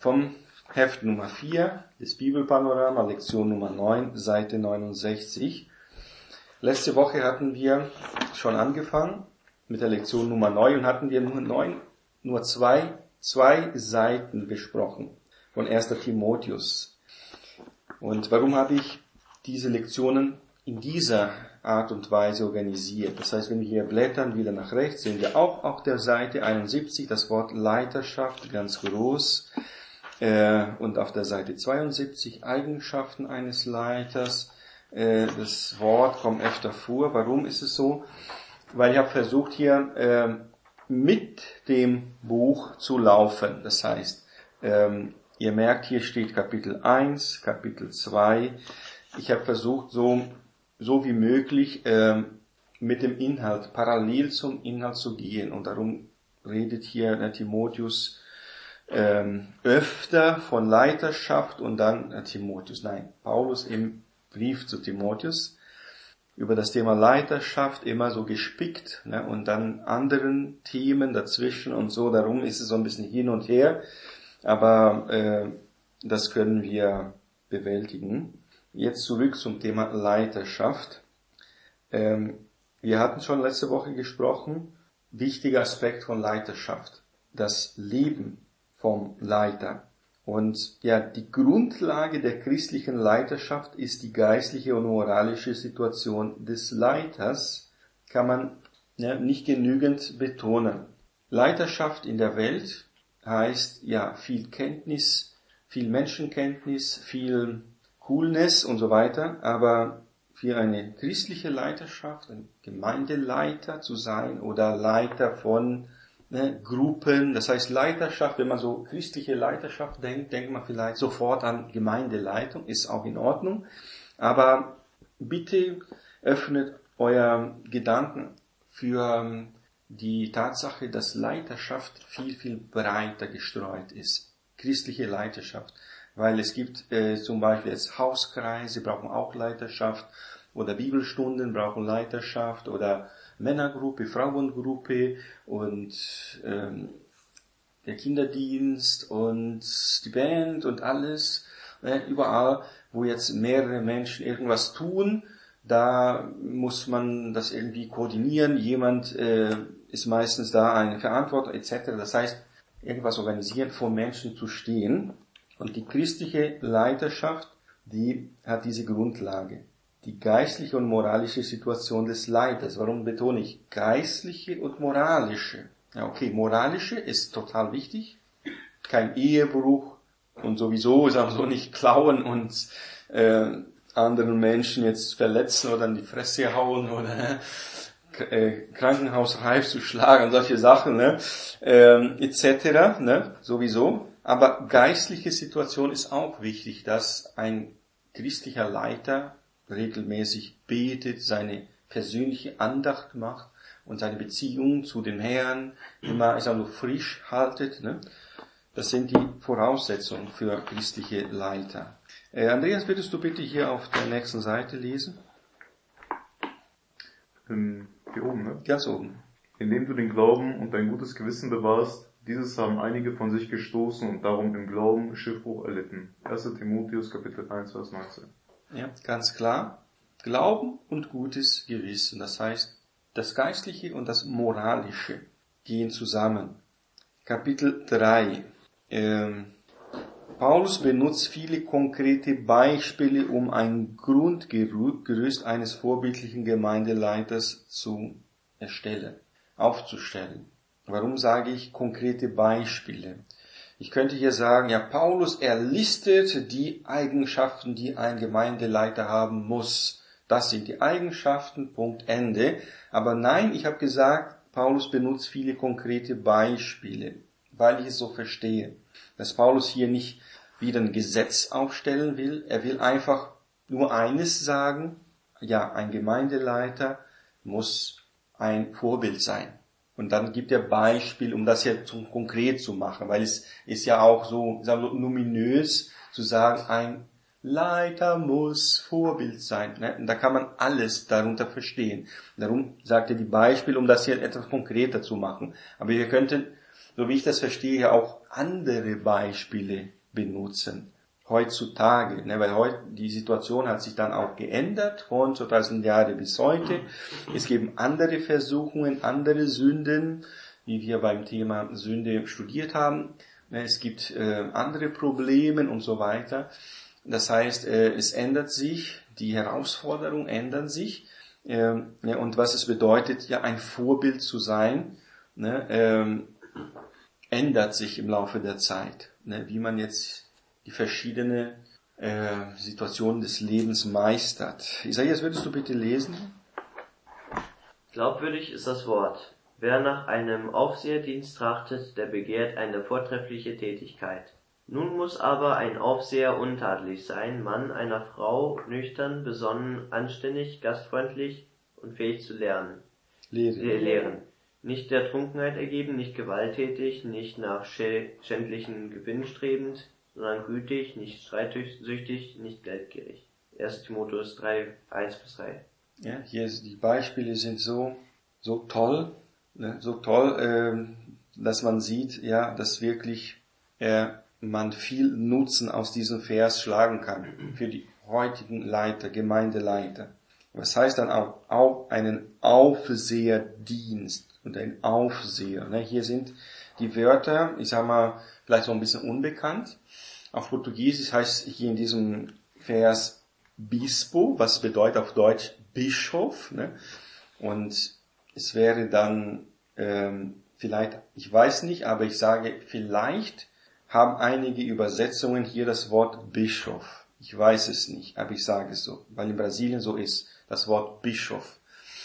vom Heft Nummer 4 des Bibelpanorama, Lektion Nummer 9, Seite 69. Letzte Woche hatten wir schon angefangen mit der Lektion Nummer 9 und hatten wir nur zwei Seiten besprochen von 1. Timotheus. Und warum habe ich diese Lektionen in dieser Art und Weise organisiert? Das heißt, wenn wir hier blättern, wieder nach rechts, sehen wir auch auf der Seite 71 das Wort Leiterschaft ganz groß. Und auf der Seite 72 Eigenschaften eines Leiters. Das Wort kommt öfter vor. Warum ist es so? Weil ich habe versucht, hier mit dem Buch zu laufen. Das heißt, ihr merkt, hier steht Kapitel 1, Kapitel 2. Ich habe versucht, so wie möglich mit dem Inhalt, parallel zum Inhalt zu gehen. Und darum redet hier der Timotheus öfter von Leiterschaft und dann Paulus im Brief zu Timotheus über das Thema Leiterschaft immer so gespickt, ne, und dann anderen Themen dazwischen und so. Darum ist es so ein bisschen hin und her, aber das können wir bewältigen. Jetzt zurück zum Thema Leiterschaft. Wir hatten schon letzte Woche gesprochen, wichtiger Aspekt von Leiterschaft, das Leben vom Leiter. Und ja, die Grundlage der christlichen Leiterschaft ist die geistliche und moralische Situation des Leiters, kann man nicht genügend betonen. Leiterschaft in der Welt heißt ja viel Kenntnis, viel Menschenkenntnis, viel Coolness und so weiter, aber für eine christliche Leiterschaft, ein Gemeindeleiter zu sein oder Leiter von Gruppen, das heißt Leiterschaft, wenn man so christliche Leiterschaft denkt man vielleicht sofort an Gemeindeleitung, ist auch in Ordnung, aber bitte öffnet euer Gedanken für die Tatsache, dass Leiterschaft viel, viel breiter gestreut ist. Christliche Leiterschaft, weil es gibt zum Beispiel jetzt Hauskreise, brauchen auch Leiterschaft, oder Bibelstunden brauchen Leiterschaft, oder Männergruppe, Frauengruppe und der Kinderdienst und die Band und alles. Überall, wo jetzt mehrere Menschen irgendwas tun, da muss man das irgendwie koordinieren. Jemand ist meistens da, eine Verantwortung etc. Das heißt, irgendwas organisieren, vor Menschen zu stehen. Und die christliche Leiterschaft, die hat diese Grundlage. Die geistliche und moralische Situation des Leiters. Warum betone ich geistliche und moralische? Ja, okay, moralische ist total wichtig. Kein Ehebruch und sowieso, sagen wir so, nicht klauen und anderen Menschen jetzt verletzen oder in die Fresse hauen oder krankenhausreif zu schlagen, solche Sachen, etc., sowieso. Aber geistliche Situation ist auch wichtig, dass ein christlicher Leiter regelmäßig betet, seine persönliche Andacht macht und seine Beziehung zu dem Herrn immer frisch haltet. Das sind die Voraussetzungen für christliche Leiter. Andreas, würdest du bitte hier auf der nächsten Seite lesen? Hier oben, ne? Ganz oben. Indem du den Glauben und dein gutes Gewissen bewahrst, dieses haben einige von sich gestoßen und darum im Glauben Schiffbruch erlitten. 1. Timotheus, Kapitel 1, Vers 19. Ja, ganz klar. Glauben und gutes Gewissen. Das heißt, das Geistliche und das Moralische gehen zusammen. Kapitel 3. Paulus benutzt viele konkrete Beispiele, um ein Grundgerüst eines vorbildlichen Gemeindeleiters zu aufzustellen. Warum sage ich konkrete Beispiele? Ich könnte hier sagen, ja, Paulus listet die Eigenschaften, die ein Gemeindeleiter haben muss. Das sind die Eigenschaften, Punkt, Ende. Aber nein, ich habe gesagt, Paulus benutzt viele konkrete Beispiele, weil ich es so verstehe, dass Paulus hier nicht wieder ein Gesetz aufstellen will. Er will einfach nur eines sagen, ja, ein Gemeindeleiter muss ein Vorbild sein. Und dann gibt er Beispiel, um das ja konkret zu machen, weil es ist ja auch so, sagen wir, numinös zu sagen, ein Leiter muss Vorbild sein. Und da kann man alles darunter verstehen. Darum sagt er die Beispiele, um das hier etwas konkreter zu machen. Aber wir könnten so wie ich das verstehe, auch andere Beispiele benutzen. Heutzutage, ne, weil heute die Situation hat sich dann auch geändert von 2000 Jahre bis heute. Es gibt andere Versuchungen, andere Sünden, wie wir beim Thema Sünde studiert haben. Ne, es gibt andere Probleme und so weiter. Das heißt, es ändert sich, die Herausforderungen ändern sich. Ja, und was es bedeutet, ja ein Vorbild zu sein, ne, ändert sich im Laufe der Zeit. Ne, wie man jetzt die verschiedenen Situationen des Lebens meistert. Isaias, würdest du bitte lesen? Glaubwürdig ist das Wort. Wer nach einem Aufseherdienst trachtet, der begehrt eine vortreffliche Tätigkeit. Nun muss aber ein Aufseher untadelig sein, Mann einer Frau, nüchtern, besonnen, anständig, gastfreundlich und fähig zu lernen. Lehren. Nicht der Trunkenheit ergeben, nicht gewalttätig, nicht nach schändlichen Gewinn strebend, sondern gütig, nicht streitsüchtig, nicht geldgierig. 1. Timotheus 3, 1-3. Ja, hier die Beispiele sind so toll, ne, so toll, dass man sieht, ja, dass wirklich man viel Nutzen aus diesem Vers schlagen kann für die heutigen Leiter, Gemeindeleiter. Was heißt dann auch einen Aufseherdienst und ein Aufseher? Ne? Hier sind die Wörter, ich sag mal, vielleicht so ein bisschen unbekannt. Auf Portugiesisch heißt hier in diesem Vers Bispo, was bedeutet auf Deutsch Bischof. Ne? Und es wäre dann vielleicht, ich weiß nicht, aber ich sage, vielleicht haben einige Übersetzungen hier das Wort Bischof. Ich weiß es nicht, aber ich sage es so, weil in Brasilien so ist, das Wort Bischof.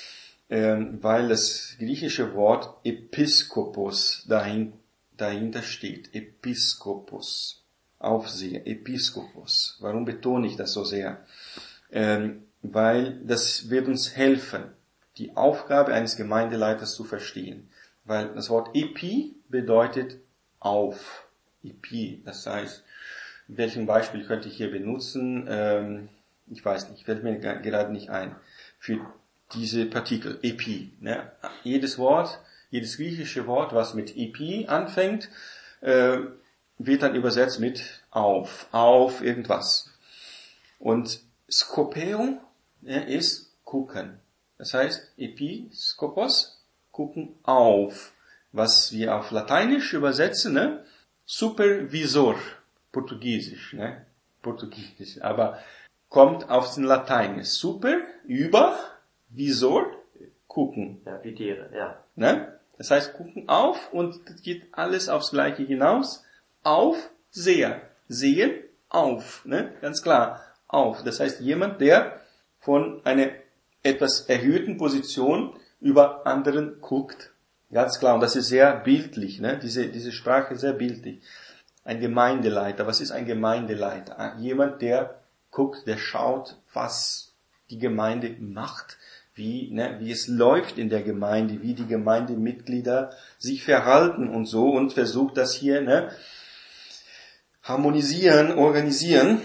Weil das griechische Wort Episkopos dahinter steht. Episkopos. Aufseher, Episkopos. Warum betone ich das so sehr? Weil das wird uns helfen, die Aufgabe eines Gemeindeleiters zu verstehen. Weil das Wort Epi bedeutet auf. Epi, das heißt, welchen Beispiel könnte ich hier benutzen? Ich weiß nicht, fällt mir gerade nicht ein. Für diese Partikel, Epi. Ne? Jedes griechische Wort, was mit Epi anfängt, wird dann übersetzt mit auf irgendwas. Und Skopeo ist gucken. Das heißt, Episkopos, gucken auf. Was wir auf Lateinisch übersetzen, ne? Supervisor, Portugiesisch, ne? Portugiesisch, aber kommt aus dem Latein. Super, über, Visor, gucken. Ja, wie Tiere, ja. Ne? Das heißt, gucken auf und das geht alles aufs Gleiche hinaus. Auf, Seher. Sehen, auf. Ne? Ganz klar, auf. Das heißt, jemand, der von einer etwas erhöhten Position über anderen guckt. Ganz klar. Und das ist sehr bildlich. Ne? Diese Sprache ist sehr bildlich. Ein Gemeindeleiter. Was ist ein Gemeindeleiter? Jemand, der guckt, der schaut, was die Gemeinde macht. Wie es läuft in der Gemeinde, wie die Gemeindemitglieder sich verhalten und so und versucht das hier, harmonisieren, organisieren.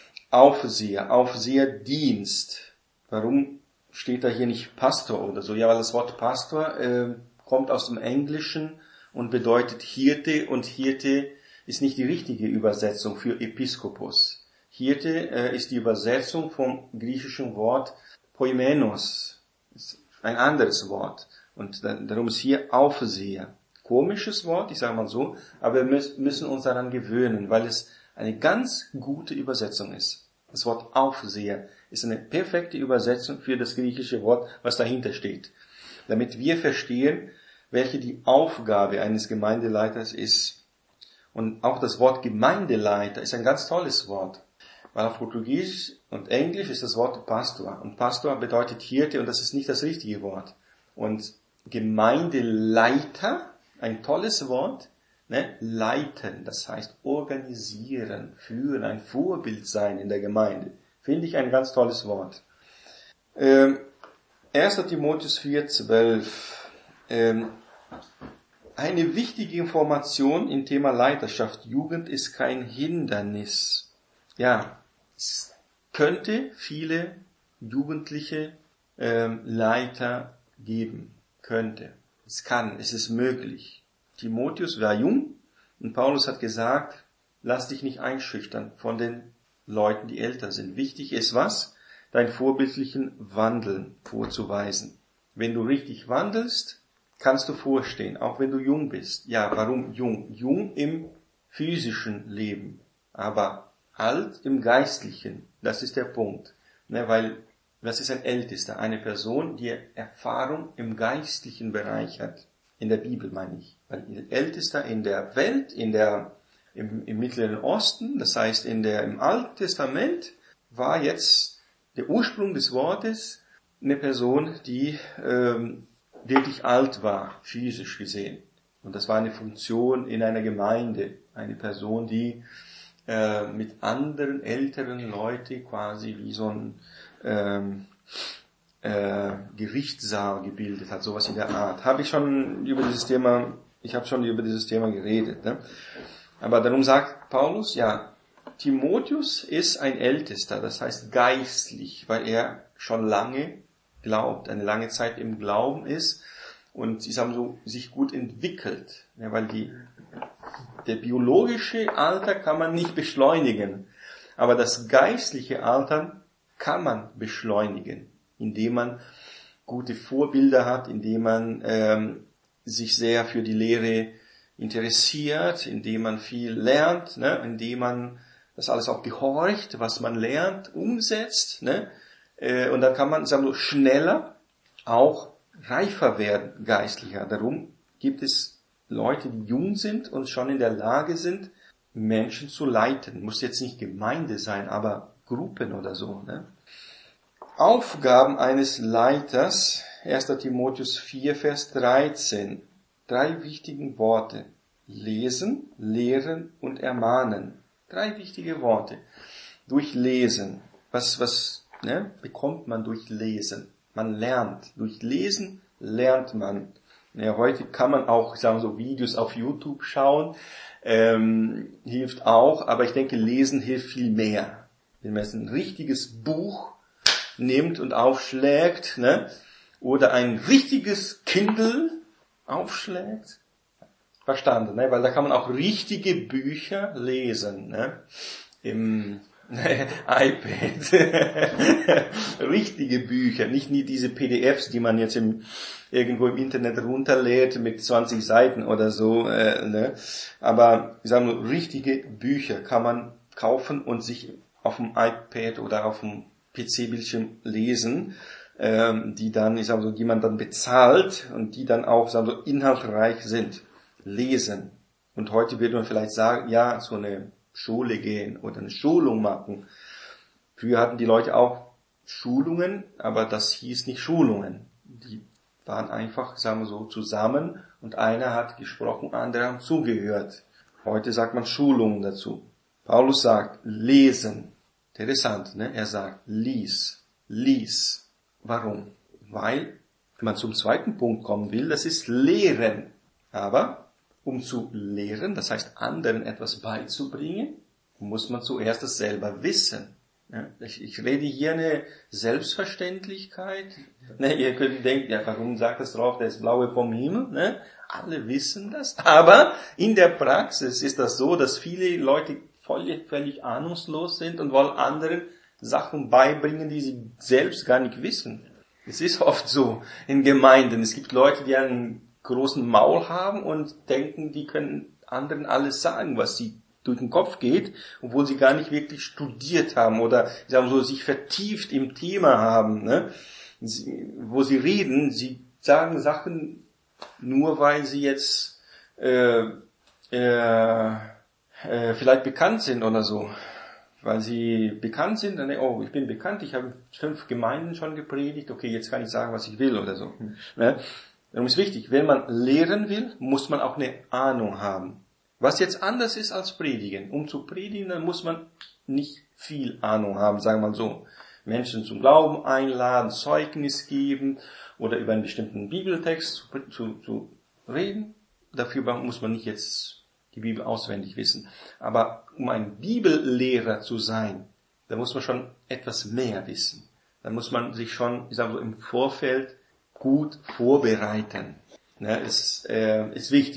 Aufseherdienst. Warum steht da hier nicht Pastor oder so? Ja, weil das Wort Pastor kommt aus dem Englischen und bedeutet Hirte und Hirte ist nicht die richtige Übersetzung für Episkopos. Hirte ist die Übersetzung vom griechischen Wort Poimenos. Ein anderes Wort. Und darum ist hier Aufseher. Komisches Wort, ich sage mal so, aber wir müssen uns daran gewöhnen, weil es eine ganz gute Übersetzung ist. Das Wort Aufseher ist eine perfekte Übersetzung für das griechische Wort, was dahinter steht. Damit wir verstehen, welche die Aufgabe eines Gemeindeleiters ist. Und auch das Wort Gemeindeleiter ist ein ganz tolles Wort. Weil auf Portugiesisch und Englisch ist das Wort Pastor. Und Pastor bedeutet Hirte und das ist nicht das richtige Wort. Und Gemeindeleiter, ein tolles Wort, ne? Leiten, das heißt organisieren, führen, ein Vorbild sein in der Gemeinde. Finde ich ein ganz tolles Wort. 1. Timotheus 4,12. Eine wichtige Information im Thema Leiterschaft. Jugend ist kein Hindernis. Ja, es könnte viele jugendliche Leiter geben. Könnte. Es ist möglich. Timotheus war jung und Paulus hat gesagt, lass dich nicht einschüchtern von den Leuten, die älter sind. Wichtig ist was? Deinen vorbildlichen Wandeln vorzuweisen. Wenn du richtig wandelst, kannst du vorstehen, auch wenn du jung bist. Ja, warum jung? Jung im physischen Leben, aber alt im geistlichen. Das ist der Punkt. Weil das ist ein Ältester, eine Person, die Erfahrung im geistlichen Bereich hat. In der Bibel meine ich. Weil Ältester in der Welt, im Mittleren Osten, das heißt im Alten Testament, war jetzt der Ursprung des Wortes eine Person, die wirklich alt war, physisch gesehen. Und das war eine Funktion in einer Gemeinde, eine Person, die mit anderen älteren Leuten quasi wie so ein Gerichtssaal gebildet hat, sowas in der Art. Ich habe schon über dieses Thema geredet. Ne? Aber darum sagt Paulus, ja, Timotheus ist ein Ältester, das heißt geistlich, weil er schon lange glaubt, eine lange Zeit im Glauben ist und sie haben so sich gut entwickelt, ja, weil der biologische Alter kann man nicht beschleunigen, aber das geistliche Alter kann man beschleunigen, indem man gute Vorbilder hat, indem man sich sehr für die Lehre interessiert, indem man viel lernt, ne, indem man das alles auch gehorcht, was man lernt, umsetzt, ne, und dann kann man, sagen wir, schneller auch reifer werden, geistlicher. Darum gibt es Leute, die jung sind und schon in der Lage sind, Menschen zu leiten. Muss jetzt nicht Gemeinde sein, aber Gruppen oder so, ne. Aufgaben eines Leiters, 1. Timotheus 4, Vers 13. 3 wichtige Worte. Lesen, lehren und ermahnen. 3 wichtige Worte. Durch Lesen. Was bekommt man durch Lesen? Man lernt. Durch Lesen lernt man. Ja, heute kann man auch, sagen wir so, Videos auf YouTube schauen. Hilft auch, aber ich denke, Lesen hilft viel mehr. Wenn man jetzt ein richtiges Buch nimmt und aufschlägt, ne, oder ein richtiges Kindle aufschlägt, verstanden, ne, weil da kann man auch richtige Bücher lesen, ne, im iPad, richtige Bücher, nicht nie diese PDFs, die man jetzt irgendwo im Internet runterlädt mit 20 Seiten oder so, ne, aber ich sage nur, richtige Bücher kann man kaufen und sich auf dem iPad oder auf dem PC-Bildschirm lesen, die dann, die man dann bezahlt und die dann auch, inhaltreich sind. Lesen. Und heute würde man vielleicht sagen, ja, so eine Schule gehen oder eine Schulung machen. Früher hatten die Leute auch Schulungen, aber das hieß nicht Schulungen. Die waren einfach, zusammen und einer hat gesprochen, andere haben zugehört. Heute sagt man Schulungen dazu. Paulus sagt, lesen. Interessant, ne? Er sagt, lies. Warum? Weil man zum zweiten Punkt kommen will, das ist Lehren. Aber um zu lehren, das heißt anderen etwas beizubringen, muss man zuerst das selber wissen. Ja, ich rede hier eine Selbstverständlichkeit. Ne, ihr könnt denken, ja, warum sagt das drauf, das Blaue vom Himmel? Ne? Alle wissen das. Aber in der Praxis ist das so, dass viele Leute völlig ahnungslos sind und wollen anderen Sachen beibringen, die sie selbst gar nicht wissen. Es ist oft so in Gemeinden. Es gibt Leute, die einen großen Maul haben und denken, die können anderen alles sagen, was sie durch den Kopf geht, obwohl sie gar nicht wirklich studiert haben oder sich vertieft im Thema haben, ne? Wo sie reden, sie sagen Sachen nur, weil sie jetzt vielleicht bekannt sind oder so. Weil sie bekannt sind, dann, oh, ich bin bekannt, ich habe 5 Gemeinden schon gepredigt, okay, jetzt kann ich sagen, was ich will oder so. Ne? Darum ist wichtig, wenn man lehren will, muss man auch eine Ahnung haben. Was jetzt anders ist als predigen. Um zu predigen, dann muss man nicht viel Ahnung haben, sagen wir mal so. Menschen zum Glauben einladen, Zeugnis geben oder über einen bestimmten Bibeltext zu reden. Dafür muss man nicht jetzt die Bibel auswendig wissen. Aber um ein Bibellehrer zu sein, da muss man schon etwas mehr wissen. Da muss man sich schon, im Vorfeld gut vorbereiten. Ne, ist wichtig.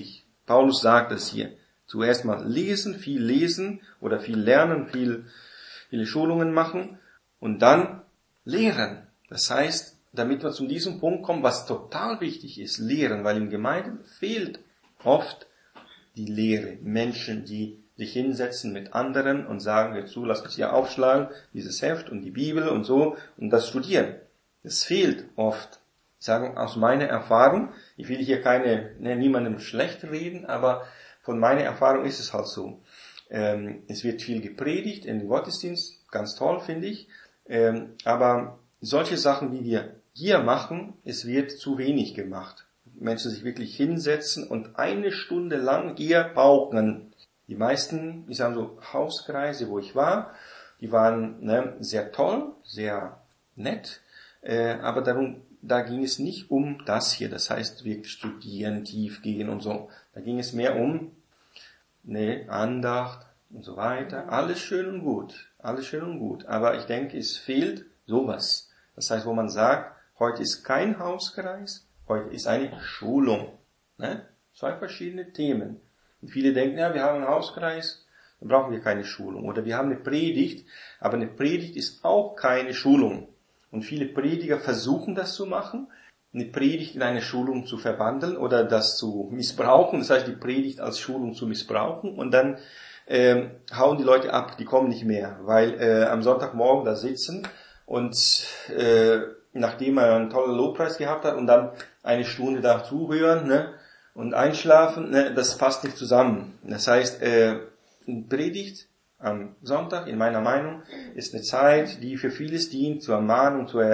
Paulus sagt es hier. Zuerst mal lesen oder viel lernen, viele Schulungen machen und dann lehren. Das heißt, damit wir zu diesem Punkt kommen, was total wichtig ist, lehren, weil in Gemeinden fehlt oft die Lehre. Menschen, die sich hinsetzen mit anderen und sagen, dazu lass uns hier aufschlagen, dieses Heft und die Bibel und so und das studieren. Das fehlt oft. Ich sage aus meiner Erfahrung, ich will hier niemandem schlecht reden, aber von meiner Erfahrung ist es halt so. Es wird viel gepredigt in den Gottesdienst, ganz toll finde ich, aber solche Sachen, wie wir hier machen, es wird zu wenig gemacht. Menschen sich wirklich hinsetzen und 1 Stunde lang hier pauken. Die meisten, ich sage so Hauskreise, wo ich war, die waren sehr toll, sehr nett, aber da ging es nicht um das hier, das heißt wirklich studieren, tief gehen und so. Da ging es mehr um Andacht und so weiter. Alles schön und gut. Aber ich denke, es fehlt sowas. Das heißt, wo man sagt, heute ist kein Hauskreis, heute ist eine Schulung. 2 verschiedene Themen. Und viele denken, ja, wir haben einen Hauskreis, dann brauchen wir keine Schulung. Oder wir haben eine Predigt, aber eine Predigt ist auch keine Schulung. Und viele Prediger versuchen das zu machen, eine Predigt in eine Schulung zu verwandeln oder das zu missbrauchen, das heißt die Predigt als Schulung zu missbrauchen und dann hauen die Leute ab, die kommen nicht mehr, weil am Sonntagmorgen da sitzen und nachdem er einen tollen Lobpreis gehabt hat und dann 1 Stunde da zuhören und einschlafen, das passt nicht zusammen. Das heißt, eine Predigt am Sonntag, in meiner Meinung, ist eine Zeit, die für vieles dient, zur Ermahnung, zur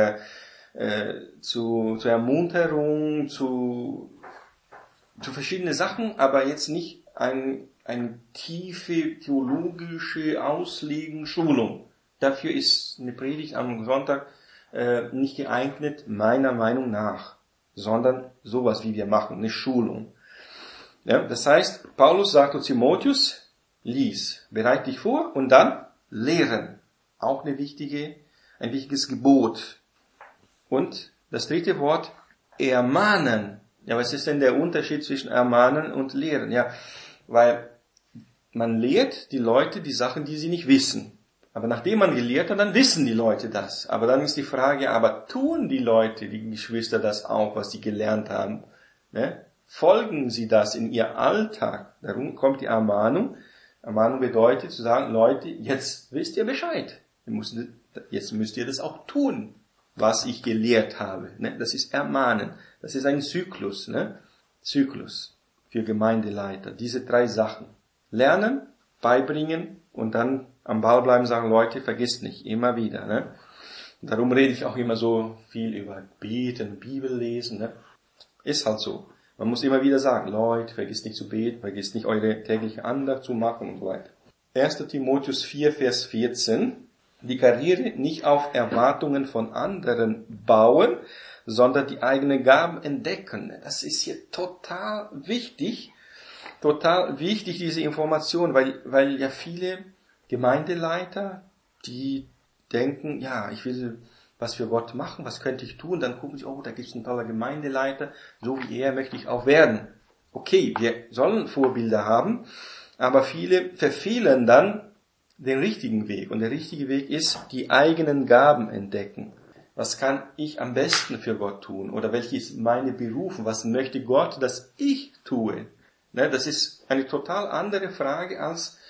Ermunterung, zu verschiedenen Sachen, aber jetzt nicht eine tiefe theologische Auslegen, Schulung. Dafür ist eine Predigt am Sonntag nicht geeignet, meiner Meinung nach, sondern sowas, wie wir machen, eine Schulung. Ja, das heißt, Paulus sagt zu Timotheus, lies, bereit dich vor und dann lehren. Auch ein wichtiges Gebot. Und das 3. Wort, ermahnen. Ja, was ist denn der Unterschied zwischen ermahnen und lehren? Ja, weil man lehrt die Leute die Sachen, die sie nicht wissen. Aber nachdem man gelehrt hat, dann wissen die Leute das. Aber dann ist die Frage, aber tun die Leute, die Geschwister, das auch, was sie gelernt haben? Folgen sie das in ihr Alltag? Darum kommt die Ermahnung. Ermahnung bedeutet zu sagen, Leute, jetzt wisst ihr Bescheid. Jetzt müsst ihr das auch tun, was ich gelehrt habe. Das ist Ermahnen. Das ist ein Zyklus. Zyklus für Gemeindeleiter. Diese 3 Sachen. Lernen, beibringen und dann am Ball bleiben, sagen, Leute, vergisst nicht, immer wieder. Darum rede ich auch immer so viel über Beten, Bibel lesen. Ist halt so. Man muss immer wieder sagen, Leute, vergisst nicht zu beten, vergisst nicht eure tägliche Andacht zu machen und so weiter. 1. Timotheus 4, Vers 14. Die Karriere nicht auf Erwartungen von anderen bauen, sondern die eigenen Gaben entdecken. Das ist hier total wichtig, diese Information, weil ja viele Gemeindeleiter, die denken, ja, ich will was für Gott machen, was könnte ich tun? Dann gucken sie, da gibt es einen tollen Gemeindeleiter, so wie er möchte ich auch werden. Okay, wir sollen Vorbilder haben, aber viele verfehlen dann den richtigen Weg. Und der richtige Weg ist, die eigenen Gaben entdecken. Was kann ich am besten für Gott tun? Oder welche ist meine Berufung? Was möchte Gott, dass ich tue? Das ist eine total andere Frage als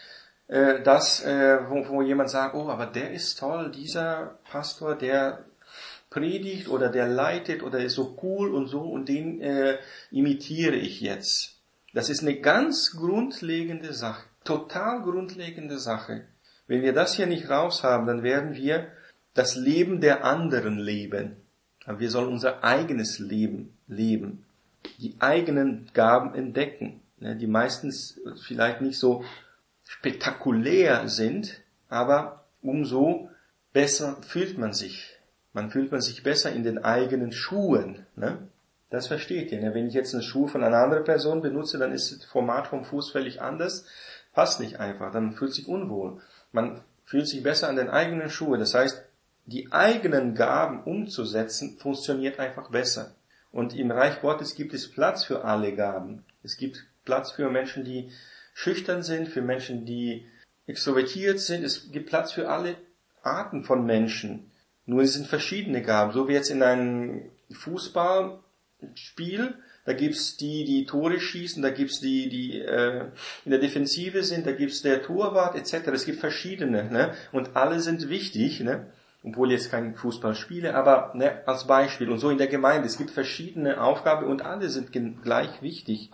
wo jemand sagt, aber der ist toll, dieser Pastor, der predigt oder der leitet oder ist so cool und so und den imitiere ich jetzt. Das ist eine ganz grundlegende Sache, total grundlegende Sache. Wenn wir das hier nicht raushaben, dann werden wir das Leben der anderen leben. Aber wir sollen unser eigenes Leben leben, die eigenen Gaben entdecken, die meistens vielleicht nicht so spektakulär sind, aber umso besser fühlt man sich. Man fühlt man sich besser in den eigenen Schuhen. Das versteht ihr. Wenn ich jetzt einen Schuh von einer anderen Person benutze, dann ist das Format vom Fuß völlig anders. Passt nicht einfach. Dann fühlt sich unwohl. Man fühlt sich besser an den eigenen Schuhen. Das heißt, die eigenen Gaben umzusetzen, funktioniert einfach besser. Und im Reich Gottes gibt es Platz für alle Gaben. Es gibt Platz für Menschen, die schüchtern sind, für Menschen, die extrovertiert sind. Es gibt Platz für alle Arten von Menschen. Nur es sind verschiedene Gaben. So wie jetzt in einem Fußballspiel, da gibt's die Tore schießen, da gibt's die in der Defensive sind, da gibt's der Torwart etc. Es gibt verschiedene, ne? Und alle sind wichtig, ne? Obwohl jetzt kein Fußball spiele, aber ne, als Beispiel. Und so in der Gemeinde, es gibt verschiedene Aufgaben und alle sind gleich wichtig.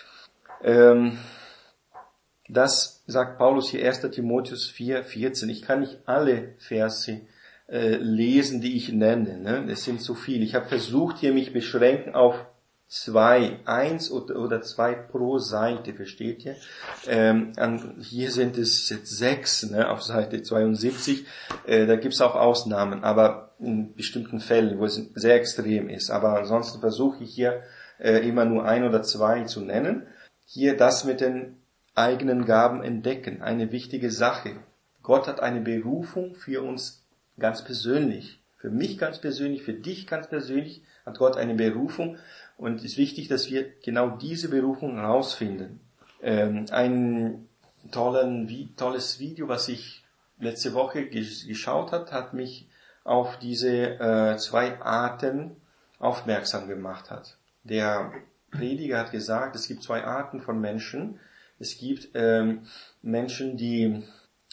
Das sagt Paulus hier 1. Timotheus 4,14. Ich kann nicht alle Verse lesen, die ich nenne. Ne? Es sind so viele. Ich habe versucht, hier mich beschränken auf 2, 1 oder 2 pro Seite, versteht ihr? Hier sind es jetzt 6, ne, auf Seite 72. Da gibt's auch Ausnahmen, aber in bestimmten Fällen, wo es sehr extrem ist. Aber ansonsten versuche ich hier immer nur 1 oder 2 zu nennen. Hier das mit den eigenen Gaben entdecken, eine wichtige Sache. Gott hat eine Berufung für uns ganz persönlich. Für mich ganz persönlich, für dich ganz persönlich hat Gott eine Berufung. Und es ist wichtig, dass wir genau diese Berufung herausfinden. Ein tolles Video, was ich letzte Woche geschaut habe, hat mich auf diese 2 Arten aufmerksam gemacht hat. Der Prediger hat gesagt, es gibt 2 Arten von Menschen. Es gibt Menschen, die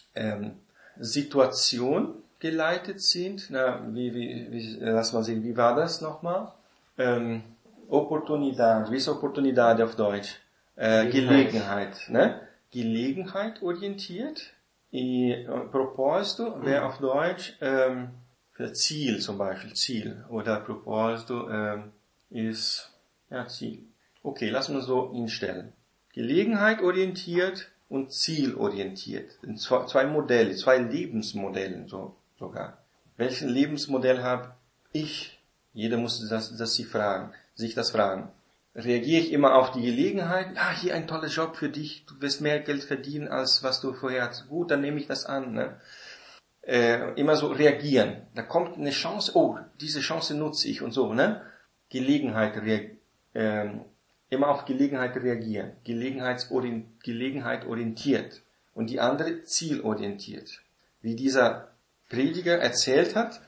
Situation geleitet sind. Lass mal sehen, wie war das nochmal? Opportunidad, wie ist Opportunidad auf Deutsch? Gelegenheit, ne? Gelegenheit orientiert. Proposito wäre auf Deutsch für Ziel zum Beispiel, Ziel. Oder Proposito ist Ziel. Okay, lassen wir so hinstellen. Gelegenheit orientiert und zielorientiert. 2 Modelle, 2 Lebensmodelle sogar. Welchen Lebensmodell habe ich? Jeder muss sich das fragen. Reagiere ich immer auf die Gelegenheit? Hier ein toller Job für dich, du wirst mehr Geld verdienen, als was du vorher hast. Gut, dann nehme ich das an. Ne? Immer so reagieren. Da kommt eine Chance, diese Chance nutze ich und so. Ne? Immer auf Gelegenheit reagieren. Gelegenheit orientiert. Und die andere zielorientiert. Wie dieser Prediger erzählt hat,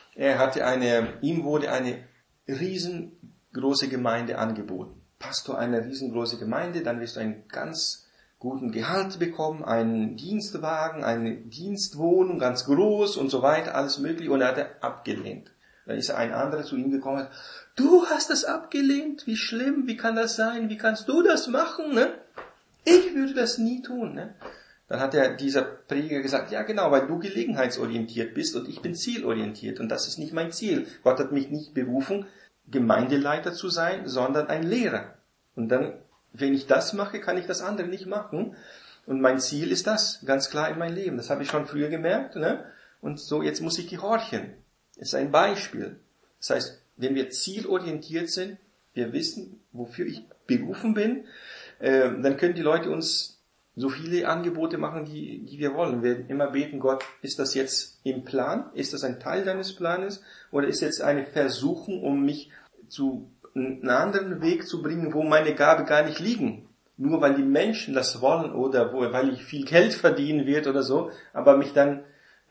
ihm wurde eine riesengroße Gemeinde angeboten. Pastor einer riesengroßen Gemeinde, dann wirst du einen ganz guten Gehalt bekommen, einen Dienstwagen, eine Dienstwohnung, ganz groß und so weiter, alles mögliche. Und er hat abgelehnt. Dann ist ein anderer zu ihm gekommen und hat, du hast das abgelehnt, wie schlimm, wie kann das sein, wie kannst du das machen, ne? Ich würde das nie tun, ne? Dann hat dieser Prediger gesagt, ja genau, weil du gelegenheitsorientiert bist und ich bin zielorientiert und das ist nicht mein Ziel. Gott hat mich nicht berufen, Gemeindeleiter zu sein, sondern ein Lehrer. Und dann, wenn ich das mache, kann ich das andere nicht machen. Und mein Ziel ist das, ganz klar in meinem Leben. Das habe ich schon früher gemerkt, ne? Und so, jetzt muss ich gehorchen. Das ist ein Beispiel. Das heißt, wenn wir zielorientiert sind, wir wissen, wofür ich berufen bin, dann können die Leute uns so viele Angebote machen, die wir wollen. Wir immer beten, Gott, ist das jetzt im Plan? Ist das ein Teil deines Planes? Oder ist jetzt eine Versuchung, um mich zu einem anderen Weg zu bringen, wo meine Gabe gar nicht liegen? Nur weil die Menschen das wollen oder weil ich viel Geld verdienen wird oder so, aber mich dann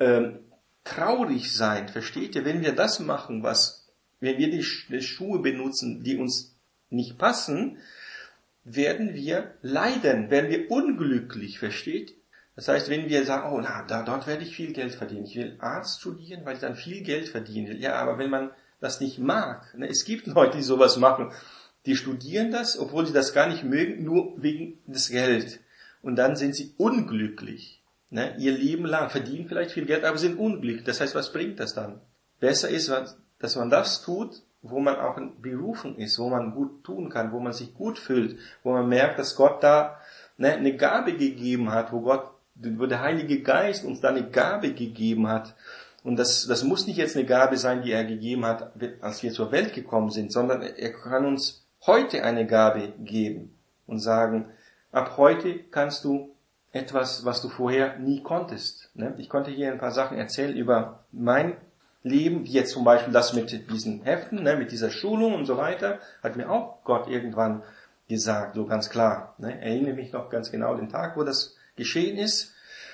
traurig sein, versteht ihr? Wenn wir das machen, wenn wir die Schuhe benutzen, die uns nicht passen, werden wir leiden, werden wir unglücklich, versteht? Das heißt, wenn wir sagen, dort werde ich viel Geld verdienen. Ich will Arzt studieren, weil ich dann viel Geld verdienen will. Ja, aber wenn man das nicht mag, ne, es gibt Leute, die sowas machen, die studieren das, obwohl sie das gar nicht mögen, nur wegen des Geld. Und dann sind sie unglücklich. Ne? Ihr Leben lang verdienen vielleicht viel Geld, aber sind unglücklich. Das heißt, was bringt das dann? Besser ist, dass man das tut, wo man auch berufen ist, wo man gut tun kann, wo man sich gut fühlt, wo man merkt, dass Gott da eine Gabe gegeben hat, wo der Heilige Geist uns da eine Gabe gegeben hat. Und das muss nicht jetzt eine Gabe sein, die er gegeben hat, als wir zur Welt gekommen sind, sondern er kann uns heute eine Gabe geben und sagen, ab heute kannst du etwas, was du vorher nie konntest. Ich konnte hier ein paar Sachen erzählen über mein Leben, wie jetzt zum Beispiel das mit diesen Heften, mit dieser Schulung und so weiter, hat mir auch Gott irgendwann gesagt, so ganz klar. Ne? Erinnere mich noch ganz genau den Tag, wo das geschehen ist.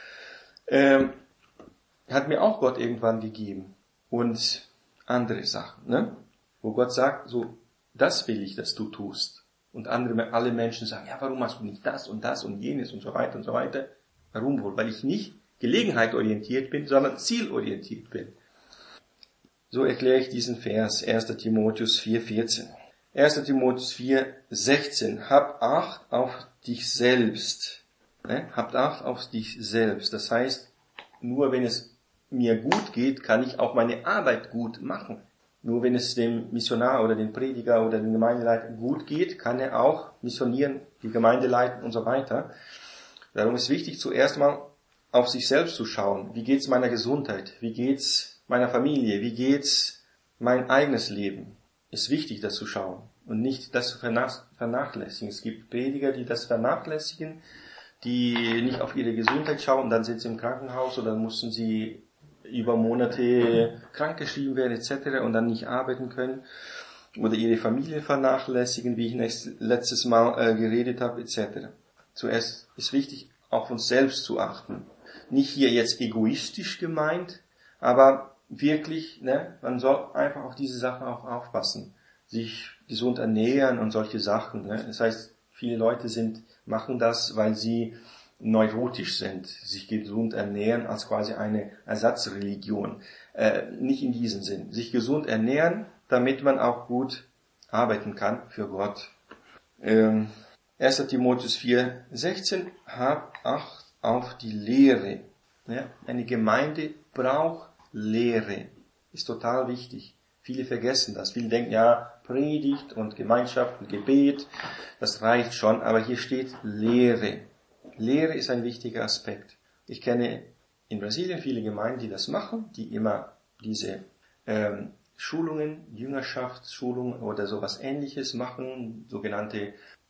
Hat mir auch Gott irgendwann gegeben. Und andere Sachen, ne? Wo Gott sagt, so, das will ich, dass du tust. Und alle Menschen sagen, ja, warum machst du nicht das und jenes und so weiter und so weiter? Warum wohl? Weil ich nicht gelegenheitorientiert bin, sondern zielorientiert bin. So erkläre ich diesen Vers, 1. Timotheus 4,14. 1. Timotheus 4,16. Hab Acht auf dich selbst. Ne? Habt Acht auf dich selbst. Das heißt, nur wenn es mir gut geht, kann ich auch meine Arbeit gut machen. Nur wenn es dem Missionar oder dem Prediger oder dem Gemeindeleiter gut geht, kann er auch missionieren, die Gemeinde leiten und so weiter. Darum ist wichtig, zuerst mal auf sich selbst zu schauen. Wie geht's meiner Gesundheit? Wie geht's meiner Familie? Wie geht's mein eigenes Leben? Ist wichtig, das zu schauen und nicht das zu vernachlässigen. Es gibt Prediger, die das vernachlässigen, die nicht auf ihre Gesundheit schauen, dann sind sie im Krankenhaus oder dann mussten sie über Monate krankgeschrieben werden etc. und dann nicht arbeiten können oder ihre Familie vernachlässigen, wie ich letztes Mal geredet habe etc. Zuerst ist wichtig, auf uns selbst zu achten. Nicht hier jetzt egoistisch gemeint, aber wirklich, ne, man soll einfach auf diese Sachen auch aufpassen, sich gesund ernähren und solche Sachen. Ne. Das heißt, viele Leute machen das, weil sie neurotisch sind, sich gesund ernähren als quasi eine Ersatzreligion. Nicht in diesem Sinn. Sich gesund ernähren, damit man auch gut arbeiten kann für Gott. 1. Timotheus 4,16. Hab Acht auf die Lehre. Ja, eine Gemeinde braucht Lehre. Ist total wichtig. Viele vergessen das. Viele denken, ja, Predigt und Gemeinschaft und Gebet, das reicht schon. Aber hier steht Lehre. Lehre ist ein wichtiger Aspekt. Ich kenne in Brasilien viele Gemeinden, die das machen, die immer diese Schulungen, Jüngerschaftsschulungen oder sowas Ähnliches machen, sogenannte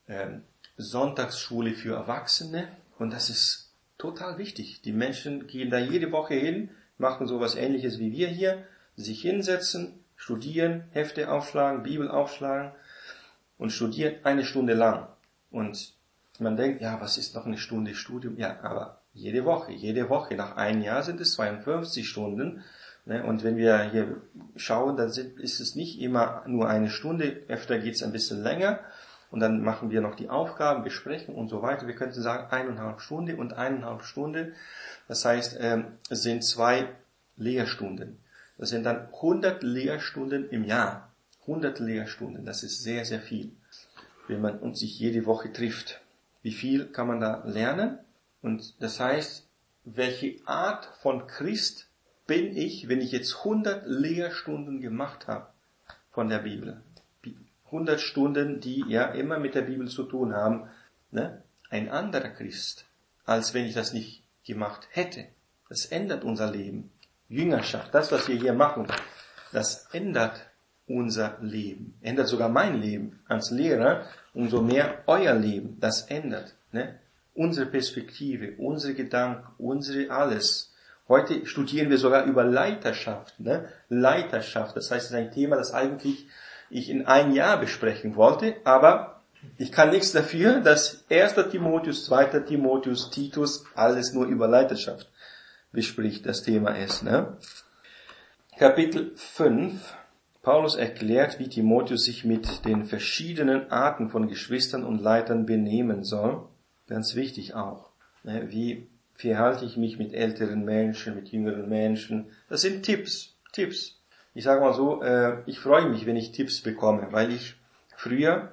Sonntagsschule für Erwachsene. Und das ist total wichtig. Die Menschen gehen da jede Woche hin, machen sowas Ähnliches wie wir hier, sich hinsetzen, studieren, Hefte aufschlagen, Bibel aufschlagen und studieren 1 Stunde lang. Und man denkt, ja, was ist noch eine Stunde Studium? Ja, aber jede Woche, nach einem Jahr sind es 52 Stunden. Ne? Und wenn wir hier schauen, dann ist es nicht immer nur 1 Stunde, öfter geht es ein bisschen länger. Und dann machen wir noch die Aufgaben, besprechen und so weiter. Wir könnten sagen 1,5 Stunde und 1,5 Stunde. Das heißt, es sind 2 Lehrstunden. Das sind dann 100 Lehrstunden im Jahr. 100 Lehrstunden, das ist sehr, sehr viel, wenn man uns sich jede Woche trifft. Wie viel kann man da lernen? Und das heißt, welche Art von Christ bin ich, wenn ich jetzt 100 Lehrstunden gemacht habe von der Bibel? 100 Stunden, die ja immer mit der Bibel zu tun haben. Ne? Ein anderer Christ, als wenn ich das nicht gemacht hätte. Das ändert unser Leben. Jüngerschaft, das, was wir hier machen, das ändert unser Leben. Ändert sogar mein Leben als Lehrer. Umso mehr euer Leben, das ändert. Ne? Unsere Perspektive, unsere Gedanken, unsere alles. Heute studieren wir sogar über Leiterschaft. Ne? Leiterschaft, das heißt, es ist ein Thema, das eigentlich ich in 1 Jahr besprechen wollte, aber ich kann nichts dafür, dass 1. Timotheus, 2. Timotheus, Titus alles nur über Leiterschaft bespricht, das Thema ist. Ne? Kapitel 5. Paulus erklärt, wie Timotheus sich mit den verschiedenen Arten von Geschwistern und Leitern benehmen soll. Ganz wichtig auch. Wie verhalte ich mich mit älteren Menschen, mit jüngeren Menschen? Das sind Tipps. Ich sage mal so, ich freue mich, wenn ich Tipps bekomme, weil ich früher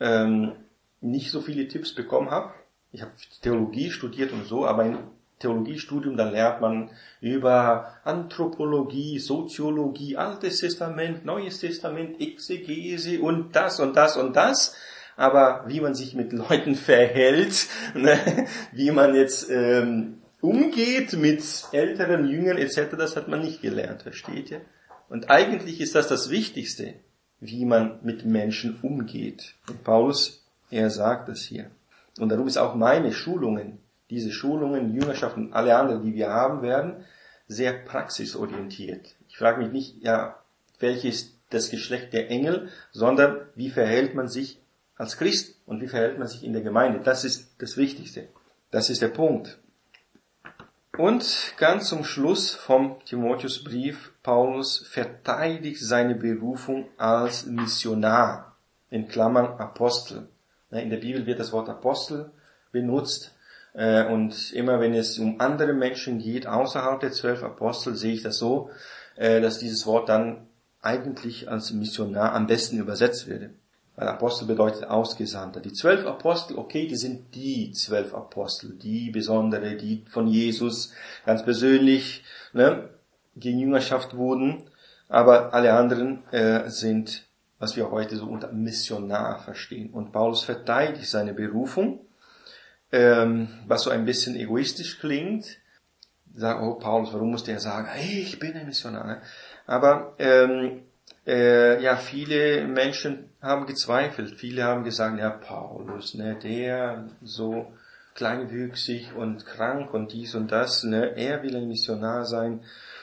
nicht so viele Tipps bekommen habe. Ich habe Theologie studiert und so, aber im Theologiestudium, da lernt man über Anthropologie, Soziologie, Altes Testament, Neues Testament, Exegese und das und das und das. Aber wie man sich mit Leuten verhält, ne, wie man jetzt umgeht mit älteren, Jüngern etc., das hat man nicht gelernt, versteht ihr? Und eigentlich ist das Wichtigste, wie man mit Menschen umgeht. Und Paulus, er sagt das hier. Und darum ist auch meine Schulungen, diese Schulungen, Jüngerschaft und alle anderen, die wir haben werden, sehr praxisorientiert. Ich frage mich nicht, ja, welches ist das Geschlecht der Engel, sondern wie verhält man sich als Christ und wie verhält man sich in der Gemeinde. Das ist das Wichtigste. Das ist der Punkt. Und ganz zum Schluss vom Timotheusbrief, Paulus verteidigt seine Berufung als Missionar, in Klammern Apostel. In der Bibel wird das Wort Apostel benutzt, und immer wenn es um andere Menschen geht, außerhalb der 12 Apostel, sehe ich das so, dass dieses Wort dann eigentlich als Missionar am besten übersetzt würde. Weil Apostel bedeutet Ausgesandter. Die 12 Apostel, okay, die sind die 12 Apostel, die besondere, die von Jesus ganz persönlich gejüngerschaft wurden. Aber alle anderen sind, was wir heute so unter Missionar verstehen. Und Paulus verteidigt seine Berufung, was so ein bisschen egoistisch klingt. Sagt, oh Paulus, warum musste er sagen, hey, ich bin ein Missionar? Ne? Aber viele Menschen haben gezweifelt. Viele haben gesagt, ja, Paulus, ne, der so kleinwüchsig und krank und dies und das, ne, er will ein Missionar sein.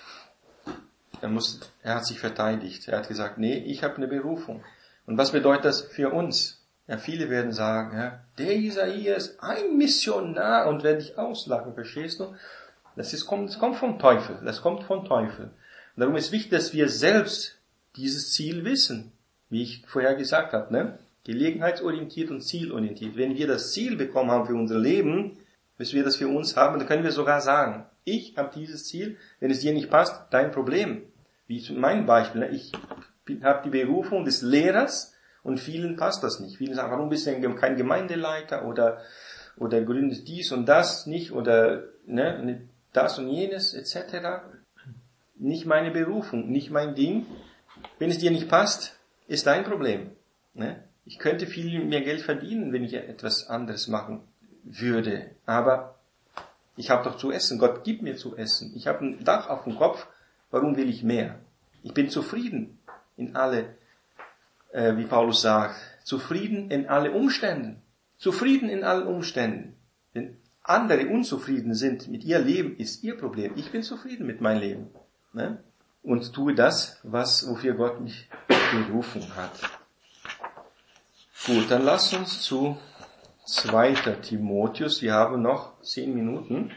Er hat sich verteidigt. Er hat gesagt, nee, ich habe eine Berufung. Und was bedeutet das für uns? Ja, viele werden sagen, ja, der Jesaja ist ein Missionar und werden dich auslachen, verstehst du? Das kommt vom Teufel. Das kommt vom Teufel. Und darum ist wichtig, dass wir selbst dieses Ziel wissen. Wie ich vorher gesagt habe, ne? Gelegenheitsorientiert und zielorientiert. Wenn wir das Ziel bekommen haben für unser Leben, bis wir das für uns haben, dann können wir sogar sagen, ich habe dieses Ziel, wenn es dir nicht passt, dein Problem. Wie in meinem Beispiel, ne? Ich habe die Berufung des Lehrers und vielen passt das nicht. Viele sagen, warum bist du kein Gemeindeleiter oder gründest dies und das nicht oder das und jenes etc. Nicht meine Berufung, nicht mein Ding. Wenn es dir nicht passt, ist dein Problem. Ne? Ich könnte viel mehr Geld verdienen, wenn ich etwas anderes machen würde. Aber ich habe doch zu essen. Gott gibt mir zu essen. Ich habe ein Dach auf dem Kopf. Warum will ich mehr? Ich bin zufrieden in alle, wie Paulus sagt, zufrieden in alle Umständen. Zufrieden in allen Umständen. Wenn andere unzufrieden sind mit ihr Leben, ist ihr Problem. Ich bin zufrieden mit meinem Leben. Ne? Und tue das, wofür Gott mich berufen hat. Gut, dann lasst uns zu 2. Timotheus, wir haben noch 10 Minuten.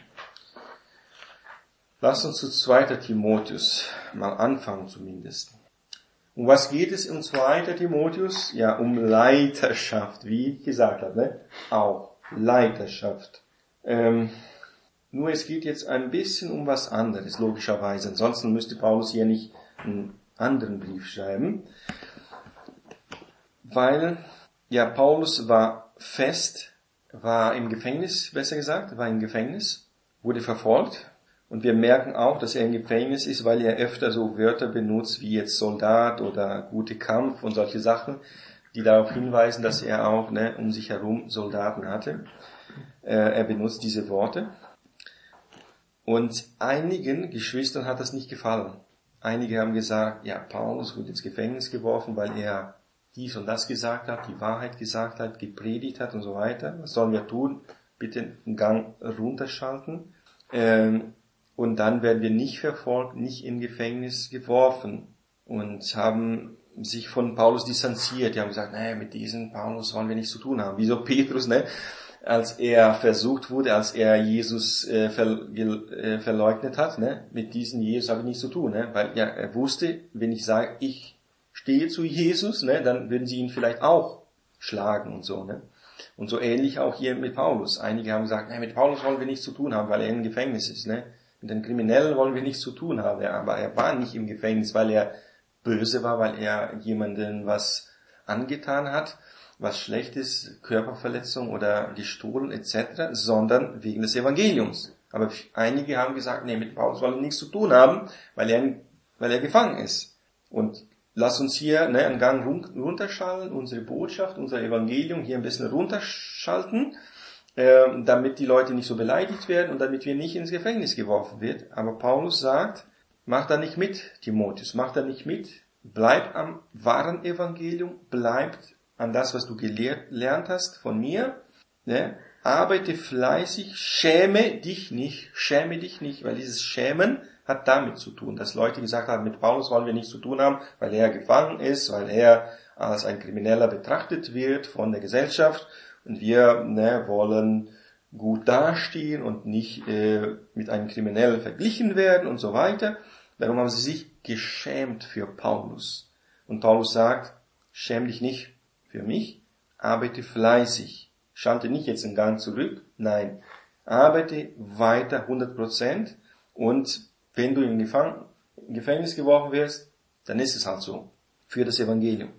Lasst uns zu 2. Timotheus mal anfangen zumindest. Um was geht es in 2. Timotheus? Ja, um Leiterschaft, wie ich gesagt habe, ne? Auch Leiterschaft. Nur es geht jetzt ein bisschen um was anderes, logischerweise. Ansonsten müsste Paulus hier nicht einen anderen Brief schreiben. Weil, ja, Paulus war im Gefängnis, wurde verfolgt. Und wir merken auch, dass er im Gefängnis ist, weil er öfter so Wörter benutzt, wie jetzt Soldat oder gute Kampf und solche Sachen, die darauf hinweisen, dass er auch um sich herum Soldaten hatte. Er benutzt diese Worte. Und einigen Geschwistern hat das nicht gefallen. Einige haben gesagt, ja, Paulus wurde ins Gefängnis geworfen, weil er dies und das gesagt hat, die Wahrheit gesagt hat, gepredigt hat und so weiter. Was sollen wir tun? Bitte einen Gang runterschalten. Und dann werden wir nicht verfolgt, nicht in Gefängnis geworfen. Und haben sich von Paulus distanziert. Die haben gesagt, mit diesem Paulus wollen wir nichts zu tun haben. Wie so Petrus, als er versucht wurde, als er Jesus verleugnet hat, mit diesem Jesus habe ich nichts zu tun, weil ja, er wusste, wenn ich sage, ich stehe zu Jesus, dann würden sie ihn vielleicht auch schlagen und so. Und so ähnlich auch hier mit Paulus. Einige haben gesagt, mit Paulus wollen wir nichts zu tun haben, weil er im Gefängnis ist. Mit den Kriminellen wollen wir nichts zu tun haben. Aber er war nicht im Gefängnis, weil er böse war, weil er jemanden was angetan hat, was schlecht ist, Körperverletzung oder gestohlen etc., sondern wegen des Evangeliums. Aber einige haben gesagt, mit Paulus wollen wir nichts zu tun haben, weil er gefangen ist. Und lass uns hier einen Gang runterschalten, unsere Botschaft, unser Evangelium hier ein bisschen runterschalten, damit die Leute nicht so beleidigt werden und damit wir nicht ins Gefängnis geworfen werden. Aber Paulus sagt, mach da nicht mit, Timotheus, mach da nicht mit, bleib am wahren Evangelium, bleib an das, was du gelernt hast von mir, arbeite fleißig, schäme dich nicht, weil dieses Schämen hat damit zu tun, dass Leute gesagt haben, mit Paulus wollen wir nichts zu tun haben, weil er gefangen ist, weil er als ein Krimineller betrachtet wird von der Gesellschaft und wir wollen gut dastehen und nicht mit einem Kriminellen verglichen werden und so weiter. Darum haben sie sich geschämt für Paulus. Und Paulus sagt, schäm dich nicht für mich, arbeite fleißig. Schande nicht jetzt einen Gang zurück, nein, arbeite weiter 100% und wenn du in Gefängnis geworfen wirst, dann ist es halt so, für das Evangelium.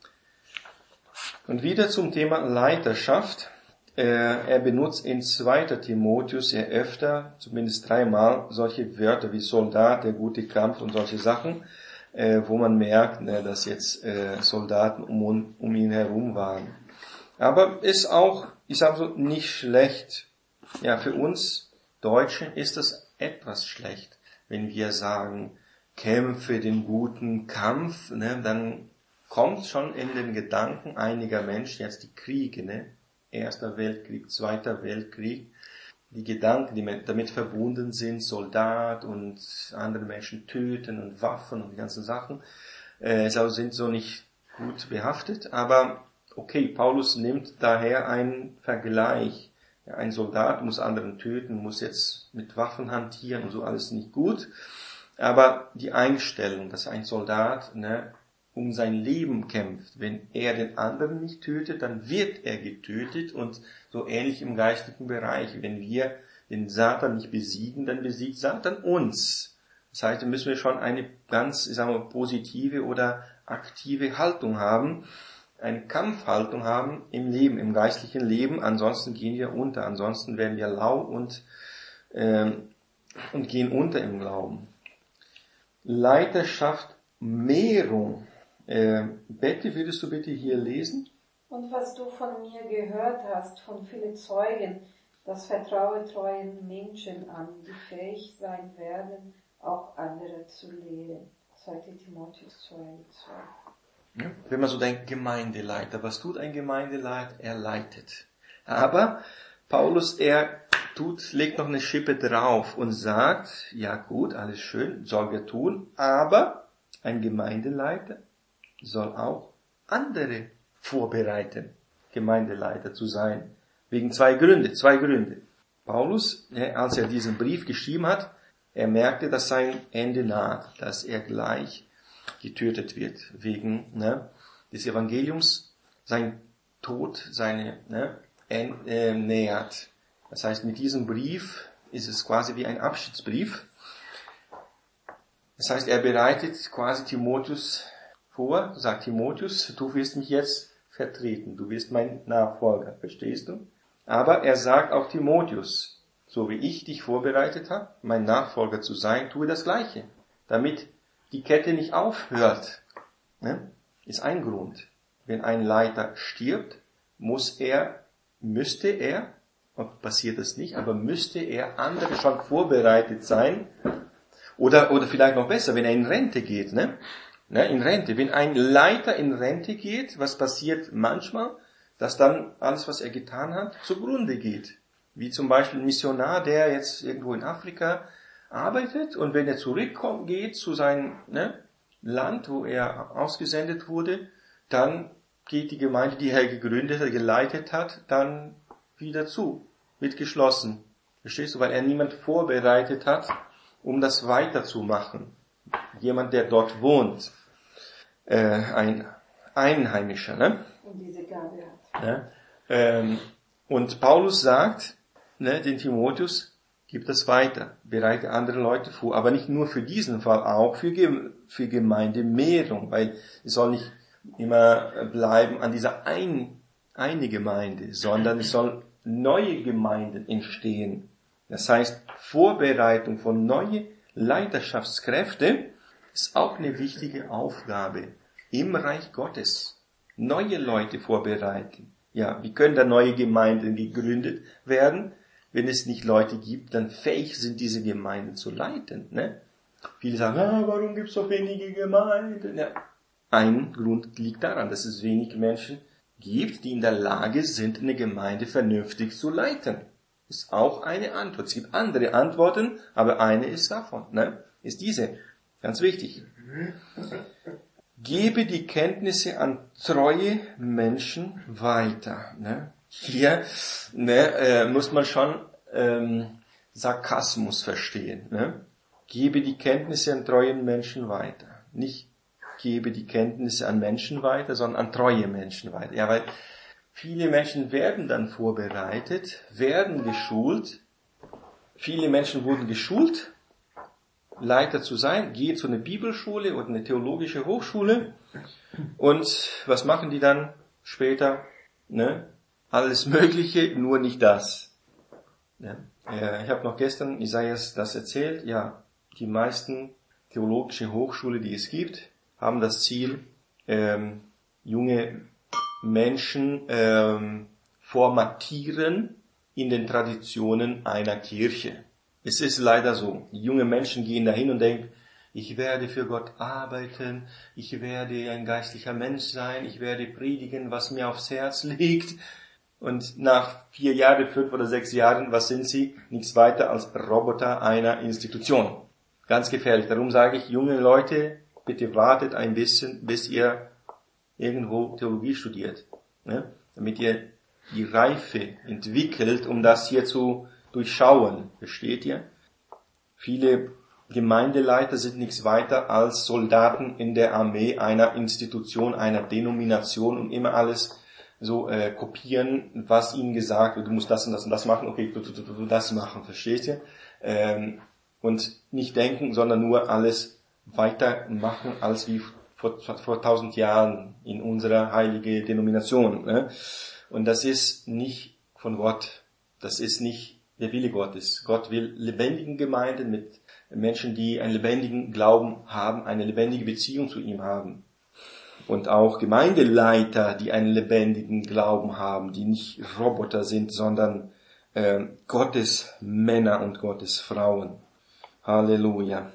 Und wieder zum Thema Leiterschaft. Er benutzt in 2. Timotheus sehr öfter, zumindest 3-mal, solche Wörter wie Soldat, der gute Kampf und solche Sachen, wo man merkt, dass jetzt Soldaten um ihn herum waren. Aber ist auch, ich sage so, nicht schlecht. Ja, für uns Deutschen ist das etwas schlecht, wenn wir sagen, kämpfe den guten Kampf, dann kommt schon in den Gedanken einiger Menschen jetzt die Kriege, Erster Weltkrieg, Zweiter Weltkrieg, die Gedanken, die damit verbunden sind, Soldat und andere Menschen töten und Waffen und die ganzen Sachen, sind so nicht gut behaftet, aber okay, Paulus nimmt daher einen Vergleich. Ja, ein Soldat muss anderen töten, muss jetzt mit Waffen hantieren und so, alles nicht gut, aber die Einstellung, dass ein Soldat um sein Leben kämpft. Wenn er den anderen nicht tötet, dann wird er getötet und so ähnlich im geistlichen Bereich. Wenn wir den Satan nicht besiegen, dann besiegt Satan uns. Das heißt, da müssen wir schon eine ganz, positive oder aktive Haltung haben, eine Kampfhaltung haben im Leben, im geistlichen Leben. Ansonsten gehen wir unter, ansonsten werden wir lau und gehen unter im Glauben. Leiterschaft, Mehrung. Betty, würdest du bitte hier lesen? Und was du von mir gehört hast, von vielen Zeugen, das vertraue treuen Menschen an, die fähig sein werden, auch andere zu lehren. 2. Timotheus 2,2. Ja, wenn man so denkt, Gemeindeleiter, was tut ein Gemeindeleiter? Er leitet. Aber Paulus, legt noch eine Schippe drauf und sagt, ja gut, alles schön, soll wir tun, aber ein Gemeindeleiter soll auch andere vorbereiten, Gemeindeleiter zu sein. Wegen zwei Gründe. Paulus, als er diesen Brief geschrieben hat, er merkte, dass sein Ende naht, dass er gleich getötet wird, wegen des Evangeliums, sein Tod, nähert. Das heißt, mit diesem Brief ist es quasi wie ein Abschiedsbrief. Das heißt, er bereitet quasi Timotheus vor, sagt Timotheus, du wirst mich jetzt vertreten, du wirst mein Nachfolger, verstehst du? Aber er sagt auch Timotheus, so wie ich dich vorbereitet habe, mein Nachfolger zu sein, tue das Gleiche, damit die Kette nicht aufhört. Ist ein Grund. Wenn ein Leiter stirbt, müsste er, passiert das nicht, aber müsste er andere schon vorbereitet sein, oder vielleicht noch besser, wenn er in Rente geht, in Rente. Wenn ein Leiter in Rente geht, was passiert manchmal? Dass dann alles, was er getan hat, zugrunde geht. Wie zum Beispiel ein Missionar, der jetzt irgendwo in Afrika arbeitet und wenn er geht zu seinem Land, wo er ausgesendet wurde, dann geht die Gemeinde, die er gegründet hat, geleitet hat, dann wieder zu, wird geschlossen. Verstehst du? Weil er niemand vorbereitet hat, um das weiterzumachen. Jemand, der dort wohnt, ein Einheimischer, Und diese Gabe hat. Und Paulus sagt, den Timotheus, gib das weiter, bereite andere Leute vor, aber nicht nur für diesen Fall, auch für Gemeindemehrung, weil es soll nicht immer bleiben an dieser eine Gemeinde, sondern es sollen neue Gemeinden entstehen. Das heißt, Vorbereitung von neuen Leiterschaftskräften ist auch eine wichtige Aufgabe im Reich Gottes. Neue Leute vorbereiten. Ja, wie können da neue Gemeinden gegründet werden, wenn es nicht Leute gibt, dann fähig sind, diese Gemeinden zu leiten. Viele sagen, warum gibt es so wenige Gemeinden? Ja, ein Grund liegt daran, dass es wenig Menschen gibt, die in der Lage sind, eine Gemeinde vernünftig zu leiten. Ist auch eine Antwort. Es gibt andere Antworten, aber eine ist davon, ne? Ist diese. Ganz wichtig. Gebe die Kenntnisse an treue Menschen weiter, ne? Hier muss man schon Sarkasmus verstehen, ne? Gebe die Kenntnisse an treuen Menschen weiter. Nicht gebe die Kenntnisse an Menschen weiter, sondern an treue Menschen weiter. Ja, weil viele Menschen werden dann vorbereitet, werden geschult. Viele Menschen wurden geschult, Leiter zu sein, gehen zu einer Bibelschule oder eine theologische Hochschule. Und was machen die dann später? Ne? Alles Mögliche, nur nicht das. Ja. Ich habe noch gestern Isaias das erzählt. Ja, die meisten theologische Hochschulen, die es gibt, haben das Ziel, junge Menschen formatieren in den Traditionen einer Kirche. Es ist leider so. Die jungen Menschen gehen dahin und denken, ich werde für Gott arbeiten, ich werde ein geistlicher Mensch sein, ich werde predigen, was mir aufs Herz liegt. Und nach 4 Jahren, 5 oder 6 Jahren, was sind sie? Nichts weiter als Roboter einer Institution. Ganz gefährlich. Darum sage ich, junge Leute, bitte wartet ein bisschen, bis ihr irgendwo Theologie studiert, ne? Damit ihr die Reife entwickelt, um das hier zu durchschauen. Versteht ihr? Viele Gemeindeleiter sind nichts weiter als Soldaten in der Armee einer Institution, einer Denomination und immer alles so kopieren, was ihnen gesagt wird. Du musst das und das und das machen, okay, du das machen, verstehst ihr? Und nicht denken, sondern nur alles weitermachen, als wie vor 1000 Jahren in unserer heiligen Denomination. Ne? Und das ist nicht von Gott. Das ist nicht der Wille Gottes. Gott will lebendigen Gemeinden mit Menschen, die einen lebendigen Glauben haben, eine lebendige Beziehung zu ihm haben. Und auch Gemeindeleiter, die einen lebendigen Glauben haben, die nicht Roboter sind, sondern Gottes Männer und Gottes Frauen. Halleluja.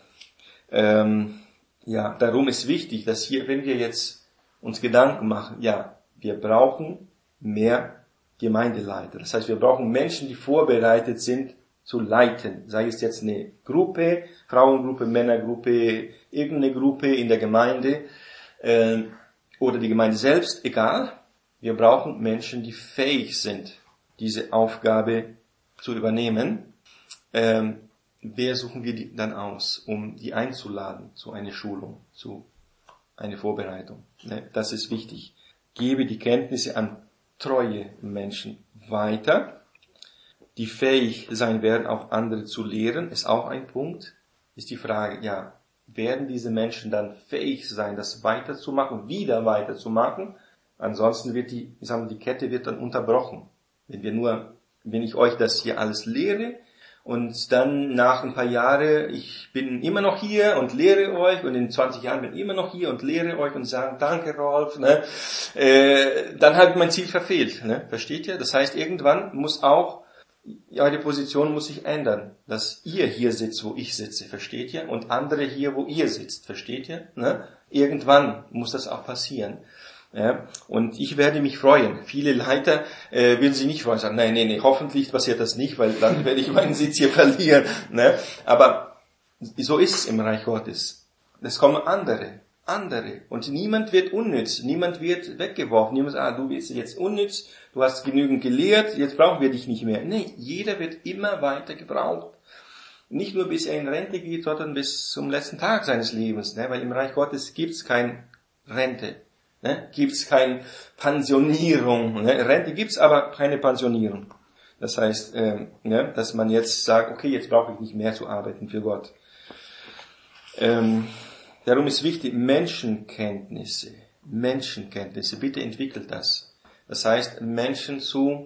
Ja, darum ist wichtig, dass hier, wenn wir jetzt uns Gedanken machen, ja, wir brauchen mehr Gemeindeleiter. Das heißt, wir brauchen Menschen, die vorbereitet sind zu leiten. Sei es jetzt eine Gruppe, Frauengruppe, Männergruppe, irgendeine Gruppe in der Gemeinde oder die Gemeinde selbst, egal. Wir brauchen Menschen, die fähig sind, diese Aufgabe zu übernehmen. Wer suchen wir dann aus, um die einzuladen zu einer Schulung, zu einer Vorbereitung? Das ist wichtig. Gebe die Kenntnisse an treue Menschen weiter, die fähig sein werden, auch andere zu lehren, ist auch ein Punkt. Ist die Frage, ja, werden diese Menschen dann fähig sein, das weiterzumachen, wieder weiterzumachen? Ansonsten wird die Kette wird dann unterbrochen. Wenn ich euch das hier alles lehre, und dann nach ein paar Jahren, ich bin immer noch hier und lehre euch und in 20 Jahren bin ich immer noch hier und lehre euch und sage, danke Rolf, ne? Dann habe ich mein Ziel verfehlt, ne? Versteht ihr? Das heißt, irgendwann muss auch, eure Position muss sich ändern, dass ihr hier sitzt, wo ich sitze, versteht ihr? Und andere hier, wo ihr sitzt, versteht ihr? Ne? Irgendwann muss das auch passieren. Ja, und ich werde mich freuen. Viele Leiter würden sich nicht freuen, sagen, nein, hoffentlich passiert das nicht, weil dann werde ich meinen Sitz hier verlieren. Ne? Aber so ist es im Reich Gottes. Es kommen andere. Und niemand wird unnütz, niemand wird weggeworfen. Niemand sagt, du bist jetzt unnütz, du hast genügend gelehrt, jetzt brauchen wir dich nicht mehr. Nee, jeder wird immer weiter gebraucht. Nicht nur bis er in Rente geht, sondern bis zum letzten Tag seines Lebens. Ne? Weil im Reich Gottes gibt's keine Rente. Ne? Gibt's keine Pensionierung. Ne? Rente gibt's, aber keine Pensionierung. Das heißt, dass man jetzt sagt, okay, jetzt brauche ich nicht mehr zu arbeiten für Gott. Darum ist wichtig, Menschenkenntnisse, bitte entwickelt das. Das heißt, Menschen zu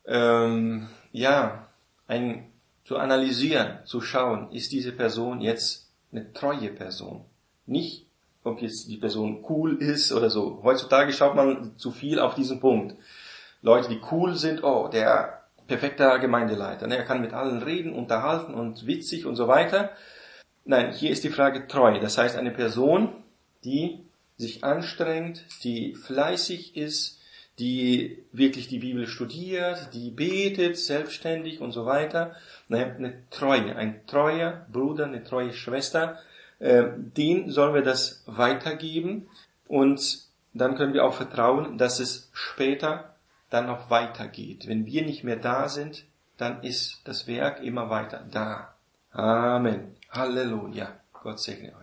analysieren, zu schauen, ist diese Person jetzt eine treue Person? Nicht, ob jetzt die Person cool ist oder so. Heutzutage schaut man zu viel auf diesen Punkt. Leute, die cool sind, der perfekter Gemeindeleiter, er kann mit allen reden, unterhalten und witzig und so weiter. Nein, hier ist die Frage treu. Das heißt, eine Person, die sich anstrengt, die fleißig ist, die wirklich die Bibel studiert, die betet selbstständig und so weiter. Eine Treue, ein treuer Bruder, eine treue Schwester, den sollen wir das weitergeben und dann können wir auch vertrauen, dass es später dann noch weitergeht. Wenn wir nicht mehr da sind, dann ist das Werk immer weiter da. Amen. Halleluja. Gott segne euch.